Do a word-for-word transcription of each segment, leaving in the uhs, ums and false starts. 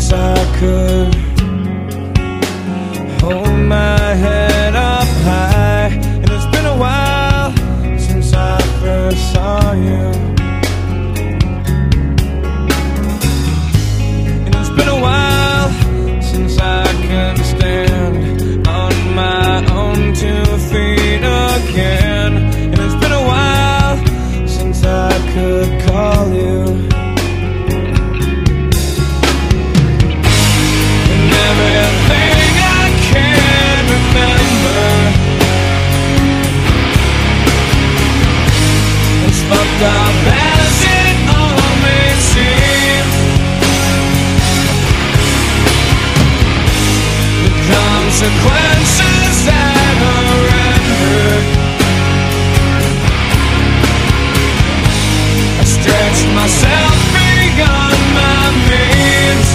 since I could hold my head up high. And it's been a while since I first saw you. And it's been a while since I can stand on my own two feet again. And it's been a while since I could call you. And everything I can remember is fucked up as it all may seem. The consequences that are rendered, I stretched myself beyond my means.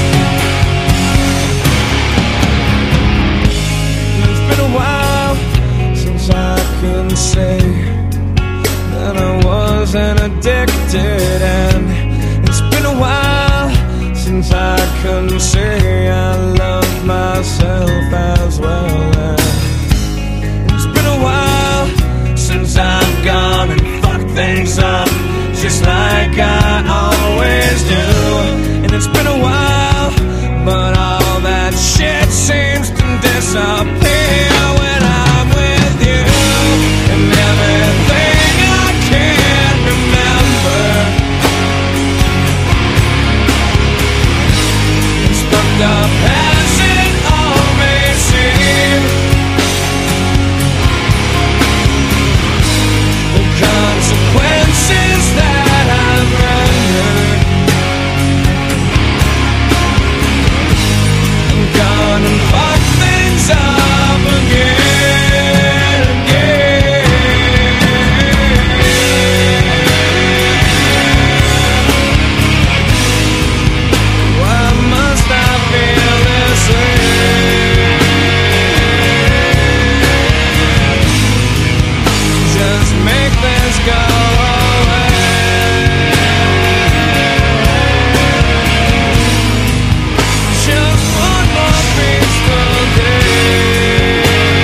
And it's been a while since I can say that I wasn't addicted. And it's been a while since I can say I love myself as well. And it's been a while since I've gone and fucked things up just like I always do. And it's been a while, but all that shit seems to disappear when I'm with you. And everything I can remember is fucked up as it all may seem. The consequences that I've rendered, I'm gone and fuck things up again, again. Why must I feel this way? Just make this go away. Just one more peaceful day.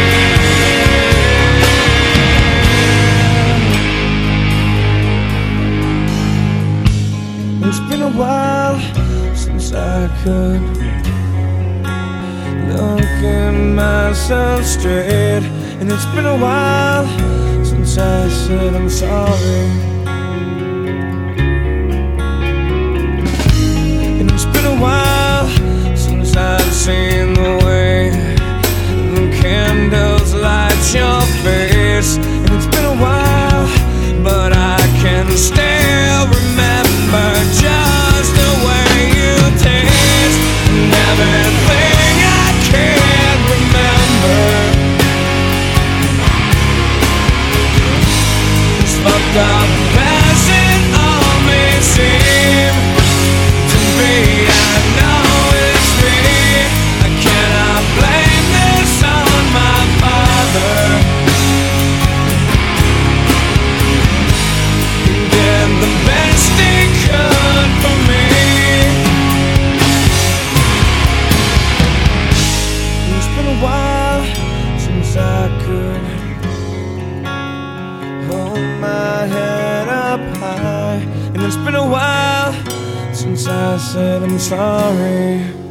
It's been a while since I could look at myself straight. And it's been a while since I said I'm sorry. And it's been a while since I've seen the way the candles light your face. And it's been a while, but I can still remember just the way you taste. And everything I can remember is fucked up as it all may seem to be. I know it's me. I cannot blame this on my father. He did the best he could for me. It's been a while since I could hold my head up high. And it's been a while since I said I'm sorry.